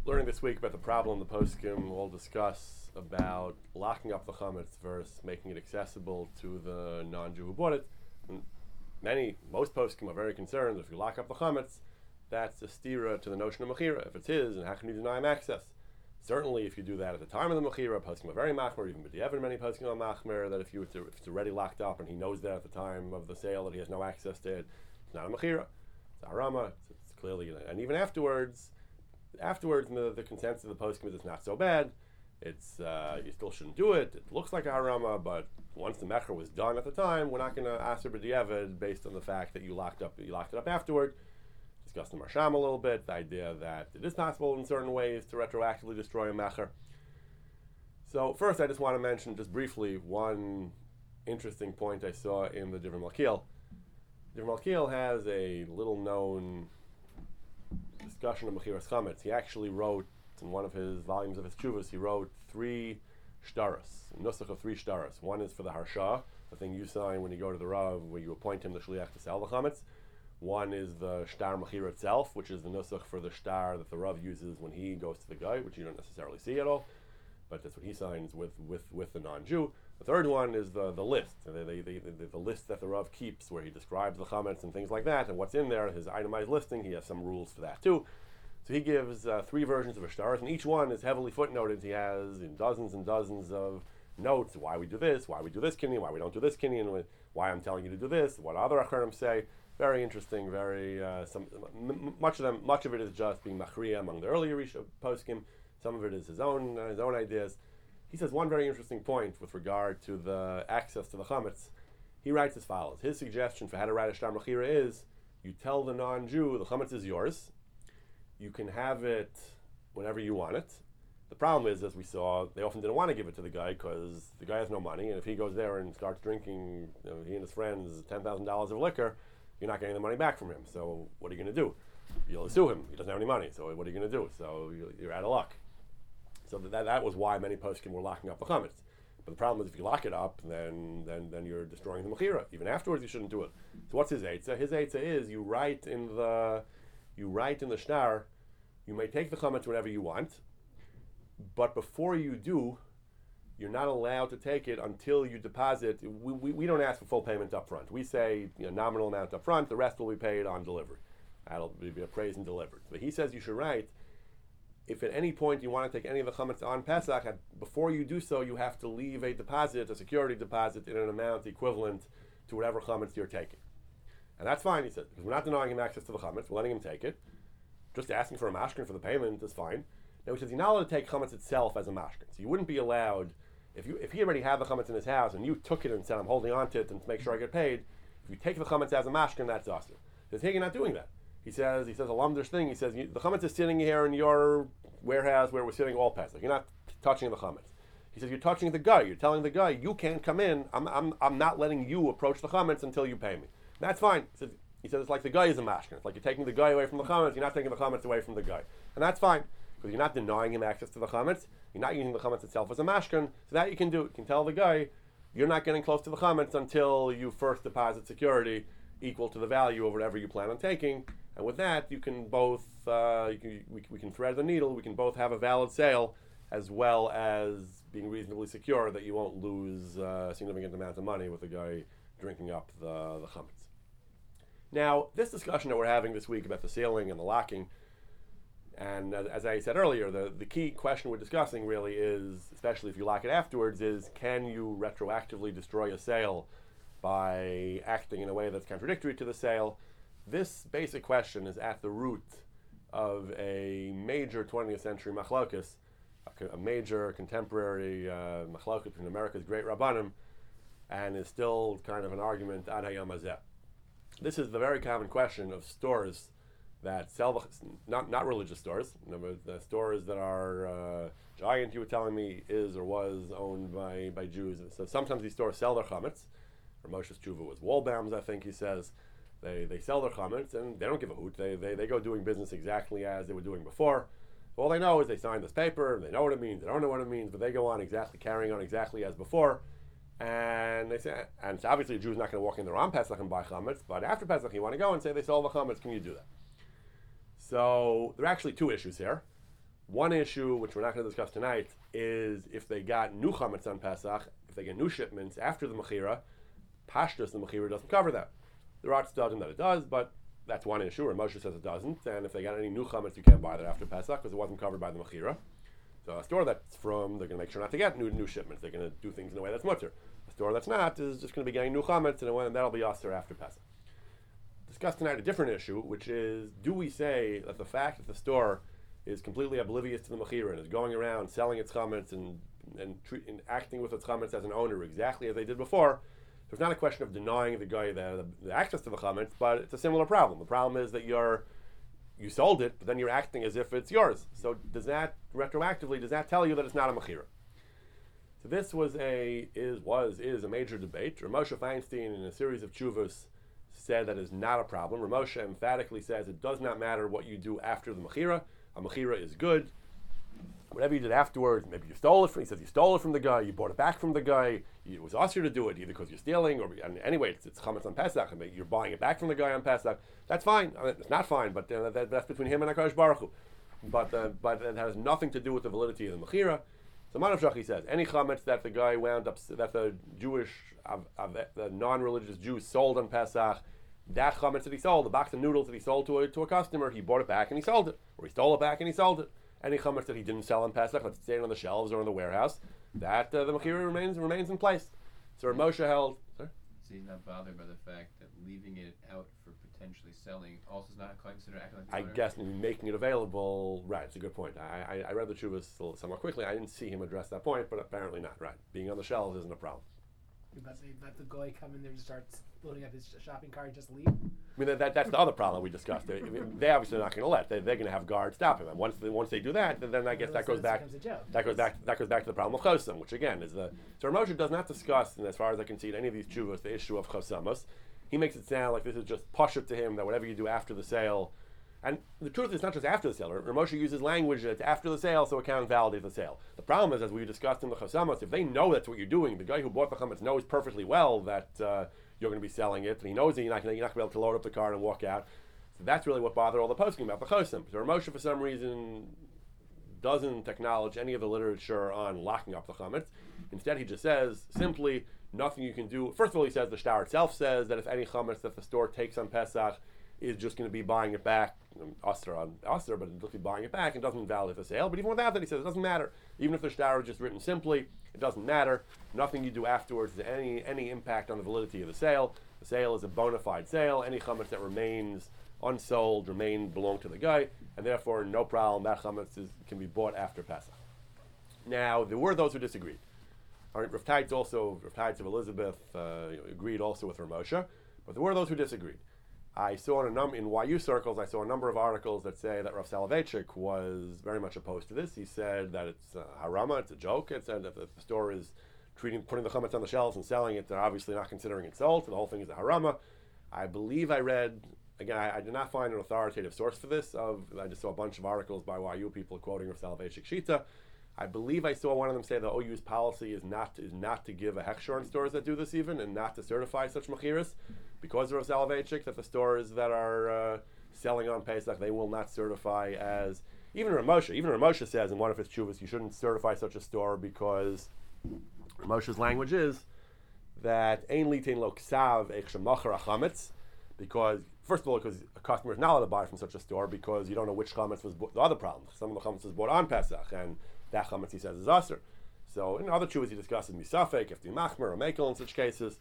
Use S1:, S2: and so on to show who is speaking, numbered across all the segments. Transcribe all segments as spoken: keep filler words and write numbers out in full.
S1: learning this week about the problem the poskim will discuss about locking up the chametz versus making it accessible to the non-Jew who bought it. And many, most poskim are very concerned that if you lock up the chametz, that's a stira to the notion of mechira. If it's his, and how can you deny him access? Certainly, if you do that at the time of the mechira, poskim are very machmer. Even b'diavad, many poskim are machmer that if you if it's already locked up and he knows that at the time of the sale that he has no access to it, it's not a mechira. It's a harama. It's, it's clearly, and even afterwards. Afterwards, the, the consensus of the poskim is it's not so bad. It's uh, you still shouldn't do it. It looks like a harama, but once the mecher was done at the time, we're not going to aser b'diavad based on the fact that you locked up you locked it up afterward. Discussed the marsham a little bit, the idea that it is possible in certain ways to retroactively destroy a mecher. So first, I just want to mention just briefly one interesting point I saw in the Divrei Malkiel. Divrei Malkiel has a little-known discussion of Mechiras Chametz. He actually wrote, in one of his volumes of his tshuvas, he wrote three shtaras, a nusach of three shtaras. One is for the harsha, the thing you sign when you go to the Rav, where you appoint him the shliach to sell the chametz. One is the shtar mechira itself, which is the nusach for the shtar that the Rav uses when he goes to the guy, which you don't necessarily see at all, but that's what he signs with with, with the non-Jew. The third one is the, the list, the, the, the, the, the list that the Rav keeps, where he describes the chametz and things like that, and what's in there, his itemized listing. He has some rules for that too. So he gives uh, three versions of a shtar, and each one is heavily footnoted. He has in dozens and dozens of notes, why we do this, why we do this kinyan, why we don't do this kinyan, why I'm telling you to do this, what other acharim say. Very interesting, very, uh, some, m- much of them, much of it is just being machriya among the earlier Risha poskim. Some of it is his own, uh, his own ideas. He says one very interesting point with regard to the access to the chametz. He writes as follows. His suggestion for how to write a shtar mechira is, you tell the non-Jew, the chametz is yours. You can have it whenever you want it. The problem is, as we saw, they often didn't want to give it to the guy because the guy has no money, and if he goes there and starts drinking, you know, he and his friends, ten thousand dollars of liquor, you're not getting the money back from him. So what are you going to do? You'll sue him. He doesn't have any money, so what are you going to do? So you're out of luck. So that that was why many poskim were locking up the chametz. But the problem is, if you lock it up, then then then you're destroying the mechira. Even afterwards, you shouldn't do it. So what's his eitzah? His eitzah is you write in the you write in the shtar. You may take the chametz whenever you want, but before you do, you're not allowed to take it until you deposit. We, we, we don't ask for full payment up front. We say, you know, nominal amount up front, the rest will be paid on delivery. That'll be appraised and delivered. But he says you should write, if at any point you want to take any of the chametz on Pesach, before you do so, you have to leave a deposit, a security deposit, in an amount equivalent to whatever chametz you're taking. And that's fine, he says, because we're not denying him access to the chametz, we're letting him take it. Just asking for a mashkin for the payment is fine. Now he says you're not allowed to take chametz itself as a mashkin. So you wouldn't be allowed, if you if he already had the chametz in his house and you took it and said, I'm holding on to it and to make sure I get paid, if you take the chametz as a mashkin, that's awesome. He says, hey, you're not doing that. He says, he says a lumdish thing, he says, you, the chametz is sitting here in your warehouse where we're sitting all Pesach. You're not touching the chametz. He says, you're touching the guy. You're telling the guy, you can't come in. I'm I'm I'm not letting you approach the chametz until you pay me. That's fine. He says, He says it's like the guy is a mashkin. It's like you're taking the guy away from the chametz. You're not taking the chametz away from the guy, and that's fine because you're not denying him access to the chametz. You're not using the chametz itself as a mashkin. So that you can do. You can tell the guy you're not getting close to the chametz until you first deposit security equal to the value of whatever you plan on taking. And with that, you can both uh, you can, we, we can thread the needle. We can both have a valid sale as well as being reasonably secure that you won't lose uh, a significant amount of money with the guy drinking up the the chametz. Now, this discussion that we're having this week about the sealing and the locking, and as, as I said earlier, the, the key question we're discussing really is, especially if you lock it afterwards, is can you retroactively destroy a sale by acting in a way that's contradictory to the sale? This basic question is at the root of a major twentieth century machlokus, a, a major contemporary uh, machlokus between America's great rabbanim, and is still kind of an argument ad hayom hazeh. This is the very common question of stores that sell, the, not not religious stores, you know, but the stores that are, uh, Giant, you were telling me, is or was owned by, by Jews. So sometimes these stores sell their chametz. Or Moshe's tshuva was Wallbaum's, I think he says. They they sell their chametz and they don't give a hoot. They, they they go doing business exactly as they were doing before. All they know is they signed this paper, they know what it means, they don't know what it means, but they go on exactly, carrying on exactly as before. And they say, and so obviously a Jew's not going to walk in there on Pesach and buy chametz, but after Pesach you want to go and say they sold the chametz, can you do that? So there are actually two issues here. One issue, which we're not going to discuss tonight, is if they got new chametz on Pesach, if they get new shipments after the mechira, pashtus, the mechira doesn't cover that. The Ratz doesn't that it does, but that's one issue, and Moshe says it doesn't. And if they got any new chametz, you can't buy that after Pesach because it wasn't covered by the mechira. So a store that's from, they're going to make sure not to get new new shipments. They're going to do things in a way that's mutter. A store that's not is just going to be getting new chametz, and, and that'll be aser after Pesach. Discuss tonight a different issue, which is, do we say that the fact that the store is completely oblivious to the mechira and is going around selling its chametz and and, treat, and acting with its chametz as an owner exactly as they did before? So it's not a question of denying the guy the, the, the access to the chametz, but it's a similar problem. The problem is that you're you sold it, but then you're acting as if it's yours. So does that retroactively does that tell you that it's not a mechira? So this was a is was is a major debate. Rav Moshe Feinstein, in a series of tshuvos, said that is not a problem. Rav Moshe emphatically says it does not matter what you do after the mechira. A mechira is good. Whatever you did afterwards, maybe you stole it from, he says you stole it from the guy, you bought it back from the guy, it was asked you to do it either because you're stealing or, and anyway, it's, it's chametz on Pesach, and you're buying it back from the guy on Pesach. That's fine. I mean, it's not fine, but uh, that, that's between him and HaKadosh Baruch Hu. But, uh, but it has nothing to do with the validity of the mechira. So Manav Shachi says, any chametz that the guy wound up, that the Jewish, uh, uh, the non-religious Jew sold on Pesach, that chametz that he sold, the box of noodles that he sold to a, to a customer, he bought it back and he sold it. Or he stole it back and he sold it. Any chametz that he didn't sell on Pesach, that's staying on the shelves or in the warehouse, that uh, the mechira remains remains in place. So Rav Moshe held. Sorry?
S2: So he's not bothered by the fact that leaving it out for potentially selling also is not considered acting like the
S1: I
S2: owner?
S1: guess making it available, right, it's a good point. I, I, I read the tshuvas somewhat quickly. I didn't see him address that point, but apparently not, right. Being on the shelves isn't a problem.
S3: But they let the guy come in there and start loading up his shopping cart and just leave?
S1: I mean, that, that, that's the other problem we discussed. They, I mean, they obviously are not going to let. They, they're going to have guards stop him. And once they, once they do that, then, then I guess that goes back. That goes back. That goes back to the problem of chosam, which again is the. So Rav Moshe does not discuss, and as far as I can see, in any of these tshuvos, the issue of chosamos. He makes it sound like this is just pashut to him that whatever you do after the sale, and the truth is not just after the sale. Rav Moshe uses language that it's after the sale, so it can't validate the sale. The problem is, as we discussed in the chosamos, if they know that's what you're doing, the guy who bought the chametz knows perfectly well that. Uh, You're going to be selling it, and he knows that you're not going to, you're not going to be able to load up the car and walk out. So that's really what bothered all the posting about the chosim. So Rav Moshe, for some reason, doesn't acknowledge any of the literature on locking up the chametz. Instead, he just says simply nothing you can do. First of all, he says the shtar itself says that if any chametz that the store takes on Pesach is just going to be buying it back, Aser on Aser, but just be buying it back, and doesn't invalidate the sale. But even without that, he says it doesn't matter. Even if the shtar is just written simply, it doesn't matter. Nothing you do afterwards has any any impact on the validity of the sale. The sale is a bona fide sale. Any chametz that remains unsold remain belong to the guy, and therefore no problem. That chametz is, can be bought after Pesach. Now there were those who disagreed. All right, Rav Teitz also, Rav Teitz of Elizabeth uh, agreed also with Rav Moshe, but there were those who disagreed. I saw in a num in Y U circles, I saw a number of articles that say that Rav Soloveitchik was very much opposed to this. He said that it's uh, harama, it's a joke. It said that the, the store is treating, putting the chametz on the shelves and selling it. They're obviously not considering it sold, so the whole thing is a harama. I believe I read, again, I, I did not find an authoritative source for this. Of I just saw a bunch of articles by Y U people quoting Rav Soloveitchik Shita. I believe I saw one of them say the O U's policy is not is not to give a hechsher on stores that do this even, and not to certify such mechiras. Because of Rav Soloveitchik, that the stores that are uh, selling on Pesach, they will not certify as, even Rav Moshe, even Rav Moshe says in one of his tshuvas, you shouldn't certify such a store because Rav Moshe's language is that ein litin lo ksav eich shemacher achametz, because, first of all, because a customer is not allowed to buy from such a store because you don't know which chametz was bought. The other problem, some of the chametz was bought on Pesach, and that chametz, he says, is aser. So in other tshuvas he discusses misafek, if the machmer or mekel in such cases.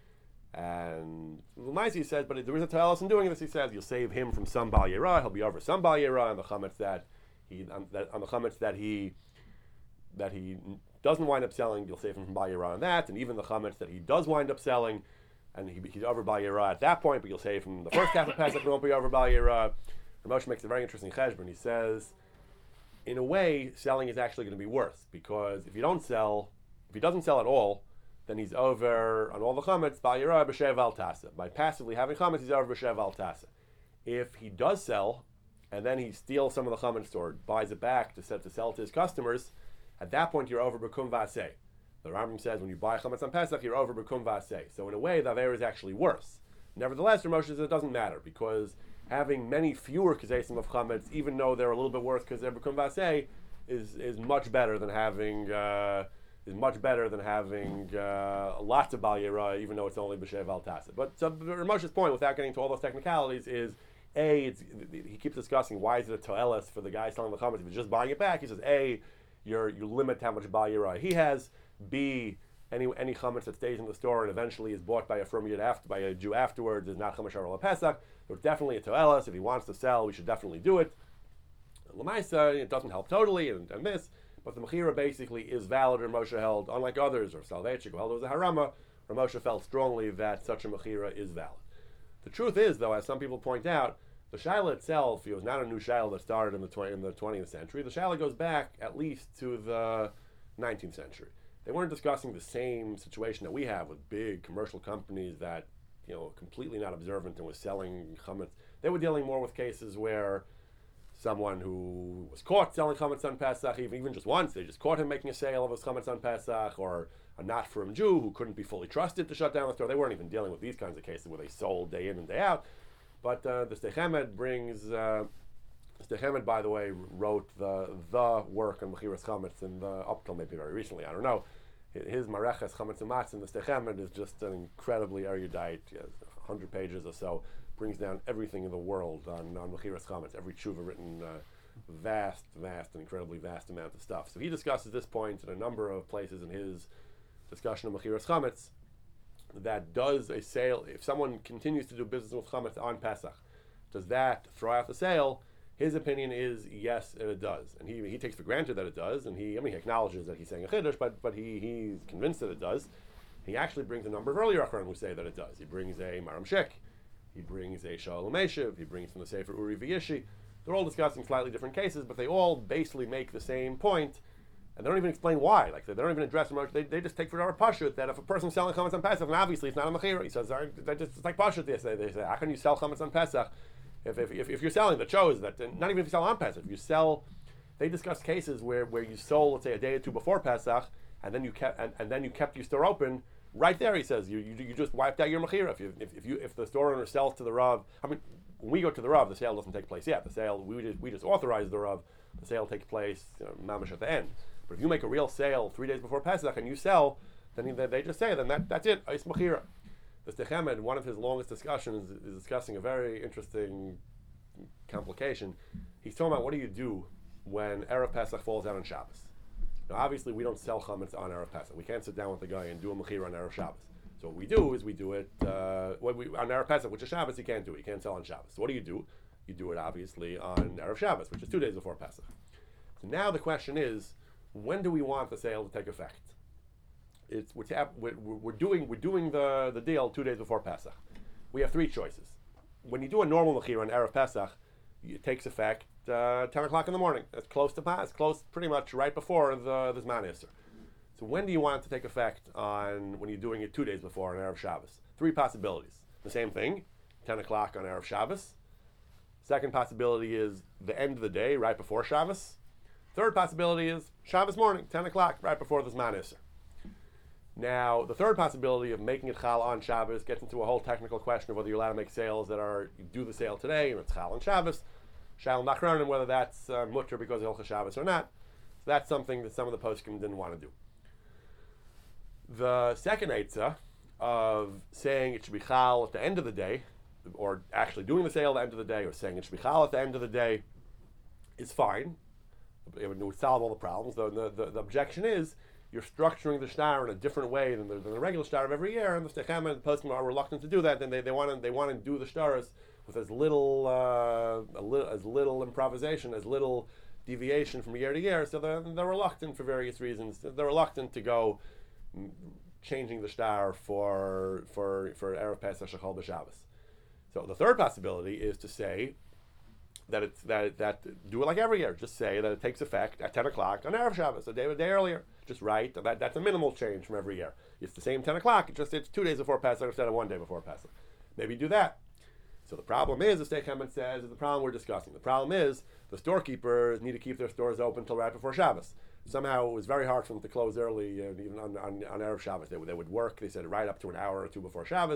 S1: And Lamaisi he says, but there is a talus in doing this. He says you'll save him from some bal yera. He'll be over some bal yera on the chametz that he on, that, on the chametz that he that he doesn't wind up selling. You'll save him from bal yera on that, and even the chametz that he does wind up selling, and he, he's over bal yera at that point. But you'll save him the first half of Pesach. He won't be over bal yera. Rav Moshe makes a very interesting cheshbon. He says, in a way, selling is actually going to be worse because if you don't sell, if he doesn't sell at all, then he's over on all the chametz, bal yera b'shev al tasa. By passively having chametz, he's over b'shev al tasa. If he does sell, and then he steals some of the chametz or buys it back to, set, to sell to his customers, at that point you're over b'kum vaseh. The Rambam says when you buy chametz on Pesach, you're over b'kum vaseh. So in a way, the aver is actually worse. Nevertheless, Rav Moshe says it doesn't matter because having many fewer kesesim of chametz, even though they're a little bit worse because they're bekum vaseh, is is much better than having uh, is much better than having uh, lots of bal yira, even though it's only b'shev al tasid. But so Ramos's point, without getting into all those technicalities, is a it's, he keeps discussing why is it a toelis for the guy selling the chametz if he's just buying it back. He says a you're you limit how much bal yira he has. B any any chametz that stays in the store and eventually is bought by a firm yid after by a Jew afterwards is not chametz shara pesach. So it's definitely a toelis. If he wants to sell, we should definitely do it. Lamaisa, it doesn't help totally, and, and this, but the mechira basically is valid. Ramosha held, unlike others, or Salvechik, who held it was a harama. Ramosha felt strongly that such a mechira is valid. The truth is, though, as some people point out, the shaila itself, it was not a new shaila that started in the twenty, in the twentieth century. The shaila goes back at least to the nineteenth century. They weren't discussing the same situation that we have with big commercial companies that, you know, completely not observant and was selling chametz. They were dealing more with cases where someone who was caught selling chametz on Pesach, even, even just once, they just caught him making a sale of his chametz on Pesach, or a not-from Jew who couldn't be fully trusted to shut down the store. They weren't even dealing with these kinds of cases where they sold day in and day out. But uh, the Sdei Chemed brings, uh, Sdei Chemed, by the way, wrote the the work on Mechiras Chametz, and up till maybe very recently, I don't know. His Mareches Chametz and Matzah in the Sdei Chemed is just an incredibly erudite, yeah, one hundred pages or so. Brings down everything in the world on, on Mechiras Chametz, every tshuva written, uh, vast, vast, and incredibly vast amount of stuff. So he discusses this point in a number of places in his discussion of Mechiras Chametz, that does a sale, if someone continues to do business with Chametz on Pesach, does that throw out the sale? His opinion is yes, and it does. And he he takes for granted that it does, and he, I mean, he acknowledges that he's saying a chiddush, but, but he, he's convinced that it does. He actually brings a number of earlier Acharonim who say that it does. He brings a Maram Shek, he brings a Shalom Eshiv, he brings from the Sefer Uri V'Yishi. They're all discussing slightly different cases, but they all basically make the same point, and they don't even explain why. Like they don't even address them. They, they just take for our pashut that if a person's selling chametz on Pesach, then obviously it's not a mechira. He says they just, it's like pashut. They say they say how can you sell chametz on Pesach if if, if if you're selling the chose that not even if you sell on Pesach, if you sell. They discuss cases where, where you sold, let's say, a day or two before Pesach, and then you kept and, and then you kept your store open. Right there, he says, you you, you just wiped out your mechira. If you if, if you if the store owner sells to the Rav, I mean, when we go to the Rav, the sale doesn't take place yet. The sale we just we just authorize the Rav. The sale takes place, you know, mamash at the end. But if you make a real sale three days before Pesach and you sell, then they, they just say, then that that's it. It's mechira. The Sdei Chemed, one of his longest discussions, is discussing a very interesting complication. He's talking about what do you do when Erev Pesach falls out on Shabbos. Now, obviously, we don't sell chametz on Erev Pesach. We can't sit down with the guy and do a mechira on Erev Shabbos. So what we do is we do it uh, when we, on Erev Pesach, which is Shabbos, you can't do it. You can't sell on Shabbos. So what do you do? You do it, obviously, on Erev Shabbos, which is two days before Pesach. So now the question is, when do we want the sale to take effect? It's we're, tap, we're, we're doing we're doing the, the deal two days before Pesach. We have three choices. When you do a normal mechira on Erev Pesach, it takes effect uh, ten o'clock in the morning. It's close to Pesach, close pretty much right before the, the Zman Isser. So when do you want it to take effect on when you're doing it two days before on Erev Shabbos? Three possibilities. The same thing, ten o'clock on Erev Shabbos. Second possibility is the end of the day, right before Shabbos. Third possibility is Shabbos morning, ten o'clock, right before the Zman Isser. Now, the third possibility of making it chal on Shabbos gets into a whole technical question of whether you're allowed to make sales that are, you do the sale today and it's chal on Shabbos, shal nachron, and whether that's uh, mutter because of Hilchos Shabbos or not. So that's something that some of the poskim didn't want to do. The second eitzah of saying it should be chal at the end of the day, or actually doing the sale at the end of the day, or saying it should be chal at the end of the day, is fine. It would solve all the problems. The, the, the, the objection is you're structuring the shtar in a different way than the, than the regular shtar of every year, and the Sdei Chemed and the poskim are reluctant to do that. Then they, they want to they want to do the shtars with as little uh, a little as little improvisation, as little deviation from year to year. So they're, they're reluctant for various reasons. They're reluctant to go changing the shtar for for for Erev Pesach Shechol B'Shabbos. So the third possibility is to say that it's that that do it like every year. Just say that it takes effect at ten o'clock on Erev Shabbos, a day a day earlier. Just right. That that's a minimal change from every year. It's the same ten o'clock. It's just it's two days before Pesach instead of one day before Pesach. Maybe do that. So the problem is, as Sdei Chemed says, is the problem we're discussing. The problem is the storekeepers need to keep their stores open until right before Shabbos. Somehow it was very hard for them to close early, uh, even on, on, on Erev Shabbos. They would, they would work, they said, right up to an hour or two before Shabbos.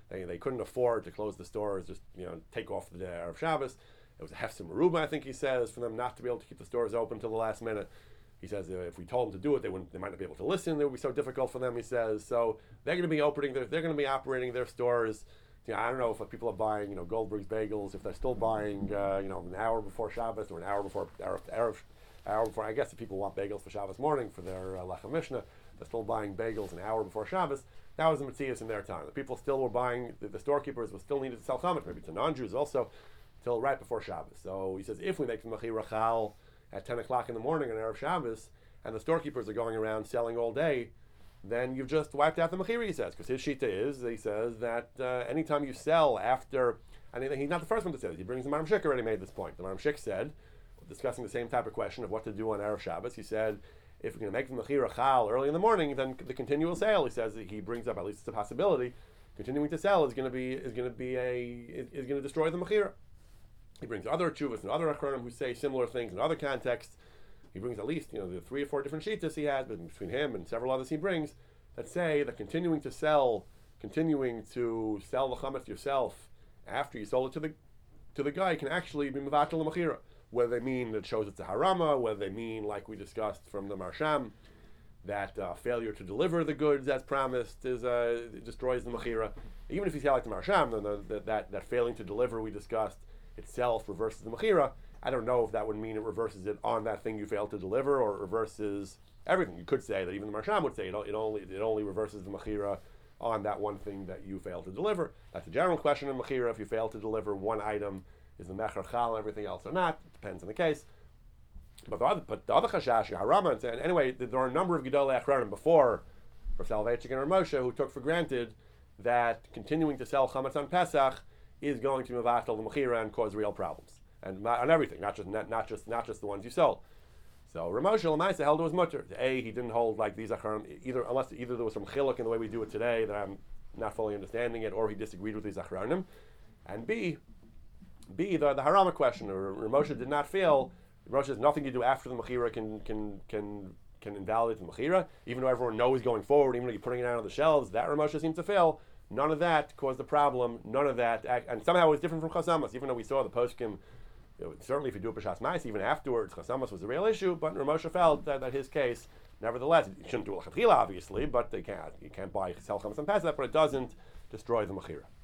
S1: They, they couldn't afford to close the stores, just you know take off the day of Shabbos. It was a hefsim meruba, I think he says, for them not to be able to keep the stores open till the last minute. He says uh, if we told them to do it, they wouldn't. They might not be able to listen. It would be so difficult for them. He says so they're going to be opening. Their, they're going to be operating their stores. You know, I don't know if people are buying, you know, Goldberg's bagels. If they're still buying, uh, you know, an hour before Shabbos or an hour before hour, hour, hour before. I guess if people want bagels for Shabbos morning for their uh, lechem mishnah, they're still buying bagels an hour before Shabbos. That was the Matthias in their time. The people still were buying. The, the storekeepers were still needed to sell chametz, maybe to non-Jews also, till right before Shabbos. So he says if we make the mechira chal at ten o'clock in the morning on erev Shabbos, and the storekeepers are going around selling all day, then you've just wiped out the mechira, he says, because his shita is, he says, that uh, anytime you sell after, and he's not the first one to say this, he brings the Maram Shik already made this point. The Maram Shik said, discussing the same type of question of what to do on erev Shabbos, he said, if we're going to make the mechira chal early in the morning, then the continual sale, he says, he brings up, at least it's a possibility, continuing to sell is going to be, is going to be a, is, is going to destroy the mechira. He brings other tshuvas and other achronim who say similar things in other contexts. He brings at least, you know, the three or four different shitas he has, but between him and several others he brings, that say that continuing to sell, continuing to sell the chametz yourself after you sold it to the to the guy can actually be mevatel l'machira. Whether they mean that it shows it's a harama, whether they mean, like we discussed from the Marsham, that uh, failure to deliver the goods as promised is uh, destroys the machira. Even if you say like the Marsham, then the, the, that that failing to deliver we discussed itself reverses the machira. I don't know if that would mean it reverses it on that thing you failed to deliver, or it reverses everything. You could say that even the Marsham would say it, it only it only reverses the mechira on that one thing that you failed to deliver. That's a general question in mechira. If you fail to deliver one item, is the mecher chal and everything else or not? It depends on the case. But the other, but the other chashash, Harama, and anyway, there are a number of gedolei achronim before Rav Soloveitchik and Rav Moshe who took for granted that continuing to sell chametz on Pesach is going to mevatel the mechira and cause real problems. And on everything, not just not, not just not just the ones you sold. So Rav Moshe L'maisa held it was mutter. A, he didn't hold like these acharon either, unless either there was some chiluk in the way we do it today that I'm not fully understanding it, or he disagreed with these acharonim. And B, B the the harama question. Rav Moshe did not feel. Rav Moshe has nothing to do after the mechira can can can can invalidate the mechira, even though everyone knows going forward, even though you're putting it out on the shelves. That Rav Moshe seems to feel. None of that caused a problem. None of that, and somehow it was different from chasamas, even though we saw the poskim. Certainly, if you do a B'shas Ma'is, even afterwards, Chasamas was a real issue. But Rav Moshe felt that, that his case, nevertheless, you shouldn't do a Chatchila, obviously, but they can't. You can't buy Chesel Chamas and Pesach, but it doesn't destroy the Mechira.